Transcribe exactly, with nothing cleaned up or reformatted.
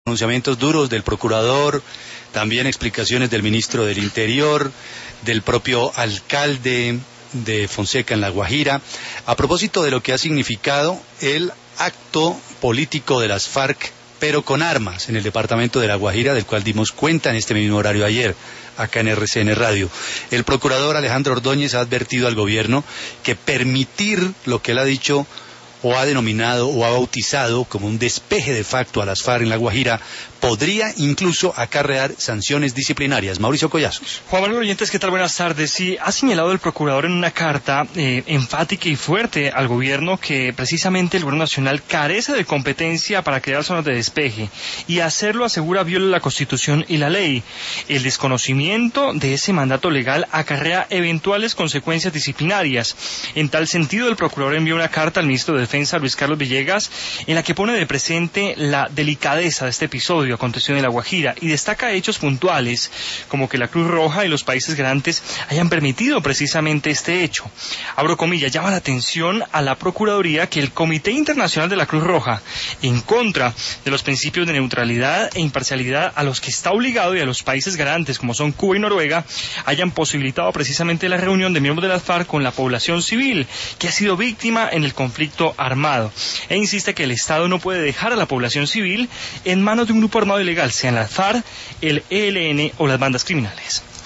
Pronunciamientos duros del procurador, también explicaciones del ministro del Interior, del propio alcalde de Fonseca en La Guajira, a propósito de lo que ha significado el acto político de las FARC, pero con armas, en el departamento de La Guajira, del cual dimos cuenta en este mismo horario ayer, acá en R C N Radio. El procurador Alejandro Ordóñez ha advertido al gobierno que permitir lo que él ha dicho o ha denominado o ha bautizado como un despeje de facto a las FARC en La Guajira podría incluso acarrear sanciones disciplinarias. Mauricio Collazos. Juan Manuel Oyentes, ¿qué tal? Buenas tardes. Sí, ha señalado el procurador en una carta eh, enfática y fuerte al gobierno que precisamente el gobierno nacional carece de competencia para crear zonas de despeje y hacerlo, asegura, viola la Constitución y la ley. El desconocimiento de ese mandato legal acarrea eventuales consecuencias disciplinarias. En tal sentido, el procurador envió una carta al ministro de Defensa, Luis Carlos Villegas, en la que pone de presente la delicadeza de este episodio aconteció en La Guajira y destaca hechos puntuales como que la Cruz Roja y los países garantes hayan permitido precisamente este hecho. Abro comillas, llama la atención a la Procuraduría que el Comité Internacional de la Cruz Roja, en contra de los principios de neutralidad e imparcialidad a los que está obligado y a los países garantes como son Cuba y Noruega, hayan posibilitado precisamente la reunión de miembros de las FARC con la población civil que ha sido víctima en el conflicto armado, e insiste que el Estado no puede dejar a la población civil en manos de un grupo armado ilegal, sean las FARC, el E L N o las bandas criminales.